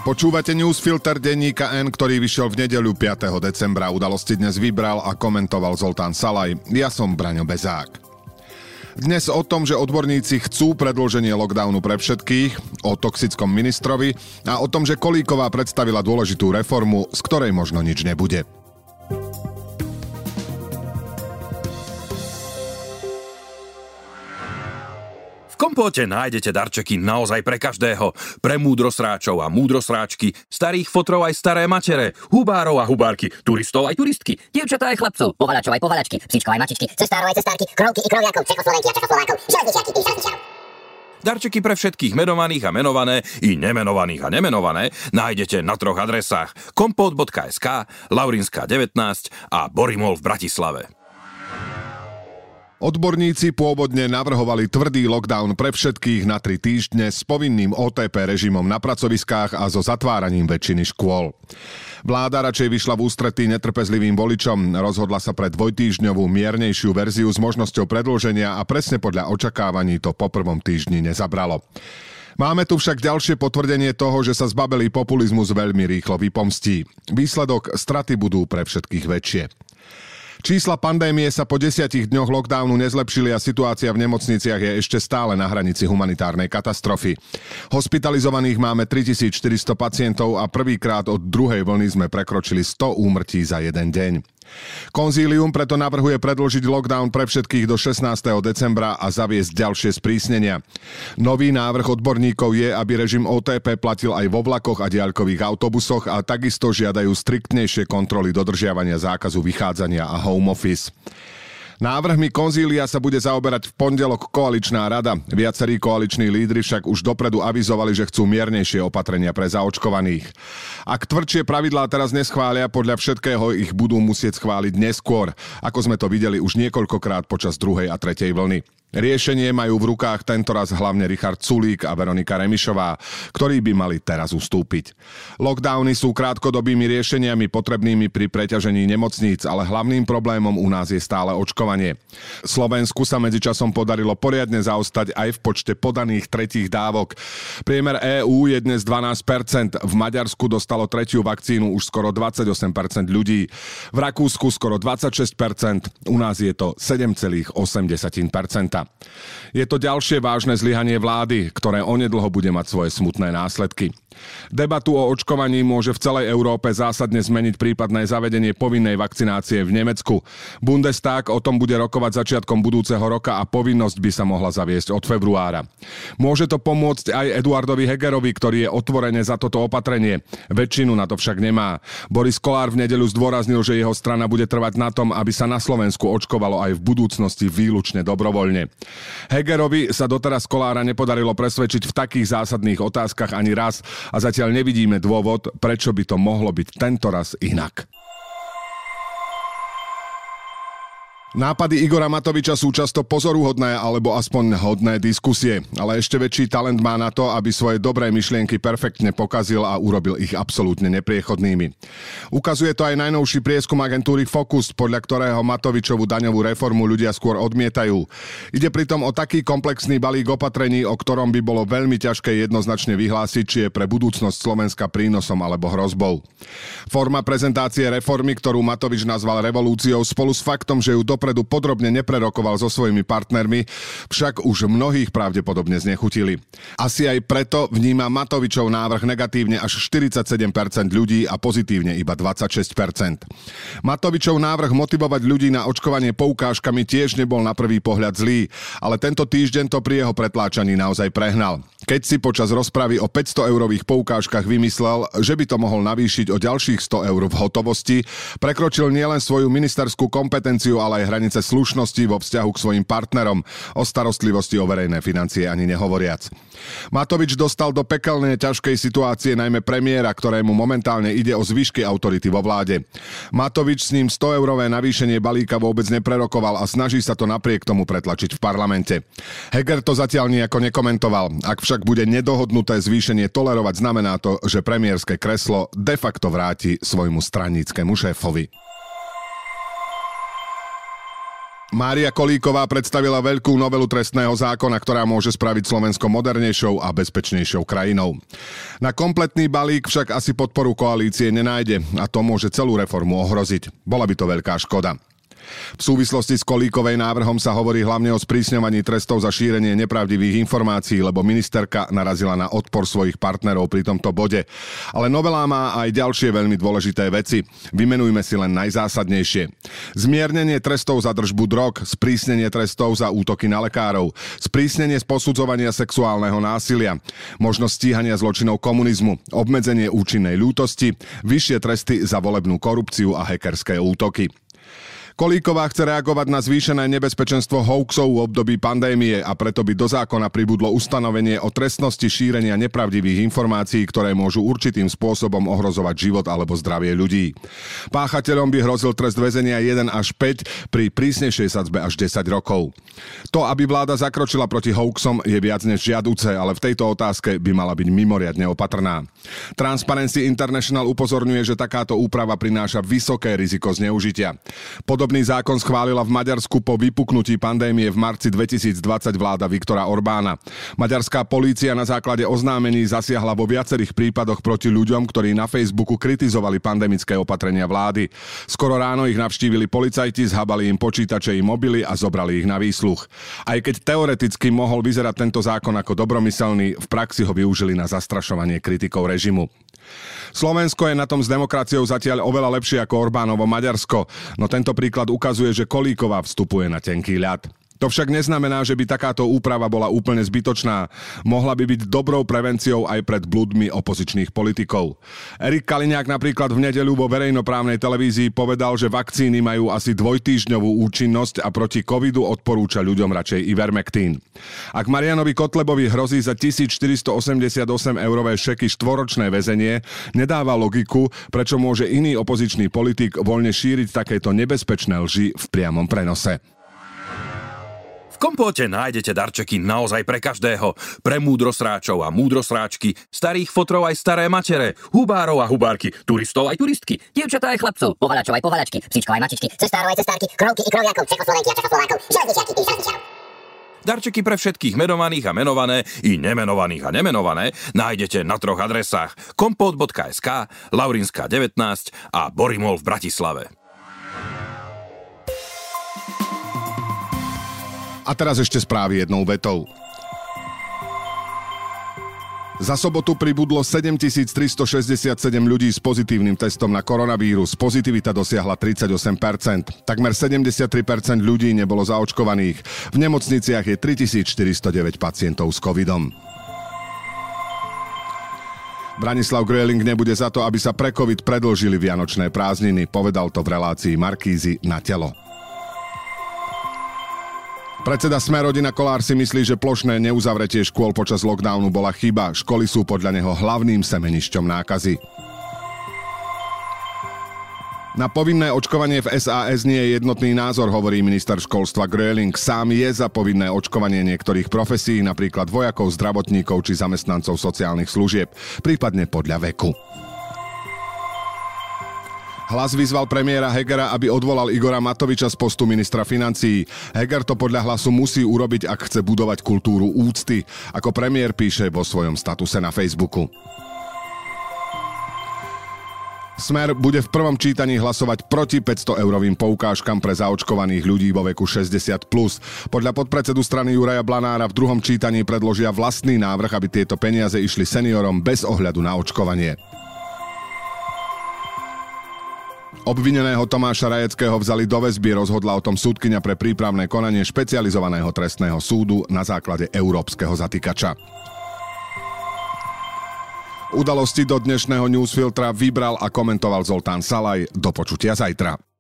Počúvate newsfilter denníka N, ktorý vyšiel v nedeľu 5. decembra. Udalosti dnes vybral a komentoval Zoltán Salaj. Ja som Braňo Bezák. Dnes o tom, že odborníci chcú predĺženie lockdownu pre všetkých, o toxickom ministrovi a o tom, že Kolíková predstavila dôležitú reformu, z ktorej možno nič nebude. V kompóte nájdete darčeky naozaj pre každého. Pre múdrosráčov a múdrosráčky, starých fotrov aj staré matere, hubárov a hubárky, turistov aj turistky, dievčatá aj chlapcov, povalačov aj povalačky, psíčkov aj mačičky, cestárov aj cestárky, krovky i kroviakov, Čechoslovenky a Čechoslovákov, železničiarky i železničiarov. Darčeky pre všetkých menovaných a menované i nemenovaných a nemenované nájdete na 3 adresách: kompot.sk, Laurinská 19 a Borimol v Bratislave. Odborníci pôvodne navrhovali tvrdý lockdown pre všetkých na 3 týždne s povinným OTP režimom na pracoviskách a so zatváraním väčšiny škôl. Vláda radšej vyšla v ústretí netrpezlivým voličom, rozhodla sa pre 2-týždňovú miernejšiu verziu s možnosťou predĺženia a presne podľa očakávaní to po prvom týždni nezabralo. Máme tu však ďalšie potvrdenie toho, že sa zbabelý populizmus veľmi rýchlo vypomstí. Výsledok: straty budú pre všetkých väčšie. Čísla pandémie sa po 10 dňoch lockdownu nezlepšili a situácia v nemocniciach je ešte stále na hranici humanitárnej katastrofy. Hospitalizovaných máme 3400 pacientov a prvýkrát od druhej vlny sme prekročili 100 úmrtí za jeden deň. Konzílium preto navrhuje predĺžiť lockdown pre všetkých do 16. decembra a zaviesť ďalšie sprísnenia. Nový návrh odborníkov je, aby režim OTP platil aj vo vlakoch a diaľkových autobusoch a takisto žiadajú striktnejšie kontroly dodržiavania zákazu vychádzania a home office. Návrhmi konzília sa bude zaoberať v pondelok koaličná rada. Viacerí koaliční lídri však už dopredu avizovali, že chcú miernejšie opatrenia pre zaočkovaných. Ak tvrdšie pravidlá teraz neschvália, podľa všetkého ich budú musieť schváliť neskôr, ako sme to videli už niekoľkokrát počas 2. a 3. vlny. Riešenie majú v rukách tentoraz hlavne Richard Sulík a Veronika Remišová, ktorí by mali teraz ustúpiť. Lockdowny sú krátkodobými riešeniami potrebnými pri preťažení nemocníc, ale hlavným problémom u nás je stále očkovanie. Slovensku sa medzičasom podarilo poriadne zaostať aj v počte podaných tretích dávok. Priemer EÚ je dnes 12%, v Maďarsku dostalo tretiu vakcínu už skoro 28% ľudí, v Rakúsku skoro 26%, u nás je to 7,8%. Je to ďalšie vážne zlyhanie vlády, ktoré onedlho bude mať svoje smutné následky. Debatu o očkovaní môže v celej Európe zásadne zmeniť prípadné zavedenie povinnej vakcinácie v Nemecku. Bundestag o tom bude rokovať začiatkom budúceho roka a povinnosť by sa mohla zaviesť od februára. Môže to pomôcť aj Eduardovi Hegerovi, ktorý je otvorene za toto opatrenie. Väčšinu na to však nemá. Boris Kollár v nedeľu zdôraznil, že jeho strana bude trvať na tom, aby sa na Slovensku očkovalo aj v budúcnosti výlučne dobrovoľne. Hegerovi sa doteraz Kollára nepodarilo presvedčiť v takých zásadných otázkach ani raz a zatiaľ nevidíme dôvod, prečo by to mohlo byť tentoraz inak. Nápady Igora Matoviča sú často pozoruhodné alebo aspoň hodné diskusie, ale ešte väčší talent má na to, aby svoje dobré myšlienky perfektne pokazil a urobil ich absolútne nepriechodnými. Ukazuje to aj najnovší prieskum agentúry Focus, podľa ktorého Matovičovú daňovú reformu ľudia skôr odmietajú. Ide pritom o taký komplexný balík opatrení, o ktorom by bolo veľmi ťažké jednoznačne vyhlásiť, či je pre budúcnosť Slovenska prínosom alebo hrozbou. Forma prezentácie reformy, ktorú Matovič nazval revolúciou, spolu s faktom, že ju dopredu podrobne neprerokoval so svojimi partnermi, však už mnohých pravdepodobne znechutili. Asi aj preto vníma Matovičov návrh negatívne až 47% ľudí a pozitívne iba 26%. Matovičov návrh motivovať ľudí na očkovanie poukážkami tiež nebol na prvý pohľad zlý, ale tento týždeň to pri jeho pretláčaní naozaj prehnal. Keď si počas rozpravy o 500-eurových poukážkach vymyslel, že by to mohol navýšiť o ďalších 100 eur v hotovosti, prekročil nielen svoju ministerskú kompetenciu, ale aj hranice slušnosti vo vzťahu k svojim partnerom, o starostlivosti o verejné financie ani nehovoriac. Matovič dostal do pekelnej ťažkej situácie najmä premiéra, ktorému momentálne ide o zvyšky autority vo vláde. Matovič s ním 100-eurové navýšenie balíka vôbec neprerokoval a snaží sa to napriek tomu pretlačiť v parlamente. Heger to zatiaľ nejako nekomentoval. Ak však bude nedohodnuté zvýšenie tolerovať, znamená to, že premiérske kreslo de facto vráti svojmu straníckemu šéfovi. Mária Kolíková predstavila veľkú novelu trestného zákona, ktorá môže spraviť Slovensko modernejšou a bezpečnejšou krajinou. Na kompletný balík však asi podporu koalície nenájde a to môže celú reformu ohroziť. Bola by to veľká škoda. V súvislosti s Kolíkovej návrhom sa hovorí hlavne o sprísňovaní trestov za šírenie nepravdivých informácií, lebo ministerka narazila na odpor svojich partnerov pri tomto bode. Ale novela má aj ďalšie veľmi dôležité veci. Vymenujme si len najzásadnejšie. Zmiernenie trestov za držbu drog, sprísnenie trestov za útoky na lekárov, sprísnenie z posudzovania sexuálneho násilia, možnosť stíhania zločinov komunizmu, obmedzenie účinnej ľútosti, vyššie tresty za volebnú korupciu a hackerské útoky. Kolíková chce reagovať na zvýšené nebezpečenstvo hoaxov v období pandémie a preto by do zákona pribudlo ustanovenie o trestnosti šírenia nepravdivých informácií, ktoré môžu určitým spôsobom ohrozovať život alebo zdravie ľudí. Páchateľom by hrozil trest väzenia 1 až 5 pri prísnejšej sadzbe až 10 rokov. To, aby vláda zakročila proti hoaxom, je viac než žiaduce, ale v tejto otázke by mala byť mimoriadne opatrná. Transparency International upozorňuje, že takáto úprava prináša vysoké riziko zneužitia. Podobný zákon schválila v Maďarsku po vypuknutí pandémie v marci 2020 vláda Viktora Orbána. Maďarská polícia na základe oznámení zasiahla vo viacerých prípadoch proti ľuďom, ktorí na Facebooku kritizovali pandemické opatrenia vlády. Skoro ráno ich navštívili policajti, zhabali im počítače i mobily a zobrali ich na výsluch. Aj keď teoreticky mohol vyzerať tento zákon ako dobromyselný, v praxi ho využili na zastrašovanie kritikov režimu. Slovensko je na tom s demokraciou zatiaľ oveľa lepšie ako Orbánovo Maďarsko, no tento príklad ukazuje, že Kolíková vstupuje na tenký ľad. To však neznamená, že by takáto úprava bola úplne zbytočná. Mohla by byť dobrou prevenciou aj pred blúdmi opozičných politikov. Erik Kaliňák napríklad v nedeľu vo verejnoprávnej televízii povedal, že vakcíny majú asi dvojtýždňovú účinnosť a proti covidu odporúča ľuďom radšej Ivermectin. Ak Marianovi Kotlebovi hrozí za 1488 eurové šeky štvoročné väzenie, nedáva logiku, prečo môže iný opozičný politik voľne šíriť takéto nebezpečné lži v priamom prenose. V Kompóte nájdete darčeky naozaj pre každého. Pre múdrosráčov a múdrosráčky, starých fotrov aj staré matere, hubárov a hubárky, turistov aj turistky, dievčatá aj chlapcov, povaľačov aj povaľačky, psíčkov aj mačičky, cestárov aj cestárky, krovky i kroviakov, Čechoslovenky a Čechoslovákov, železničiarky i železničiarov. Darčeky pre všetkých menovaných a menované i nemenovaných a nemenované nájdete na 3 adresách: kompot.sk, Laurinská 19 a Borimol v Bratislave. A teraz ešte správy jednou vetou. Za sobotu pribudlo 7367 ľudí s pozitívnym testom na koronavírus. Pozitivita dosiahla 38%. Takmer 73% ľudí nebolo zaočkovaných. V nemocniciach je 3409 pacientov s covidom. Branislav Gröling nebude za to, aby sa pre covid predĺžili vianočné prázdniny. Povedal to v relácii Markízy Na telo. Predseda Smer-rodina Kollár si myslí, že plošné neuzavretie škôl počas lockdownu bola chyba. Školy sú podľa neho hlavným semenišťom nákazy. Na povinné očkovanie v SAS nie je jednotný názor, hovorí minister školstva Gröling. Sám je za povinné očkovanie niektorých profesí, napríklad vojakov, zdravotníkov či zamestnancov sociálnych služieb, prípadne podľa veku. Hlas vyzval premiéra Hegera, aby odvolal Igora Matoviča z postu ministra financií. Heger to podľa Hlasu musí urobiť, ak chce budovať kultúru úcty, ako premiér píše vo svojom statuse na Facebooku. Smer bude v prvom čítaní hlasovať proti 500-eurovým poukážkam pre zaočkovaných ľudí vo veku 60+. Podľa podpredsedu strany Juraja Blanára v druhom čítaní predložia vlastný návrh, aby tieto peniaze išli seniorom bez ohľadu na očkovanie. Obvineného Tomáša Rajeckého vzali do väzby, rozhodla o tom súdkyňa pre prípravné konanie špecializovaného trestného súdu na základe európskeho zatýkača. Udalosti do dnešného newsfiltra vybral a komentoval Zoltán Salaj. Do počutia zajtra.